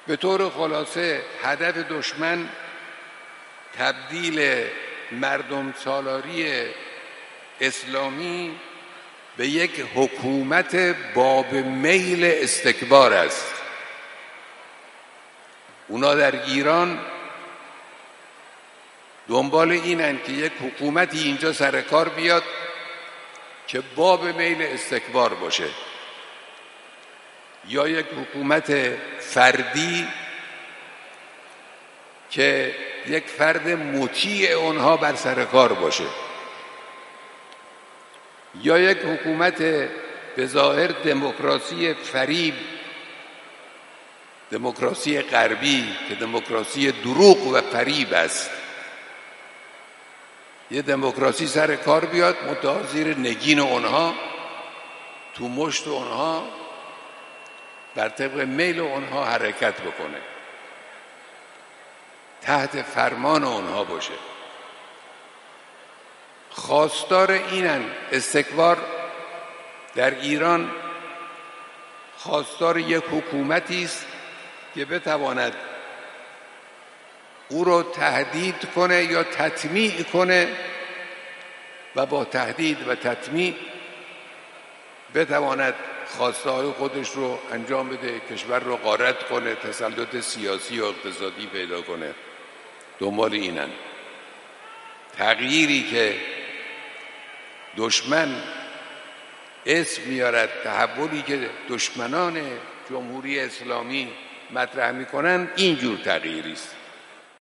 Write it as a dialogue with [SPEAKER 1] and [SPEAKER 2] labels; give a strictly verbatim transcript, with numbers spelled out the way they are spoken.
[SPEAKER 1] به طور خلاصه هدف دشمن تبدیل مردم سالاری اسلامی به یک حکومت باب میل استکبار است. اونا در ایران دنبال اینن که یک حکومتی اینجا سر کار بیاد که باب میل استکبار باشه، یا یک حکومت فردی که یک فرد مطیع اونها بر سر کار باشه، یا یک حکومت به ظاهر دموکراسی فریب، دموکراسی غربی که دموکراسی دروغ و فریب است. یه دموکراسی سر کار بیاد منتها زیر نگین اونها، تو مشت اونها، بر طبق میل اونها حرکت بکنه، تحت فرمان اونها باشه. خواستار اینن. استکبار در ایران خواستار یک حکومتی است که بتواند او را تهدید کنه یا تطمیع کنه و با تهدید و تطمیع بتواند خواسته های خودش رو انجام بده، کشور رو غارت کنه، تسلط سیاسی و اقتصادی پیدا کنه. دنبال اینن. تغییری که دشمن اسم میارد، تحولی که دشمنان جمهوری اسلامی مطرح میکنن، اینجور تغییری است.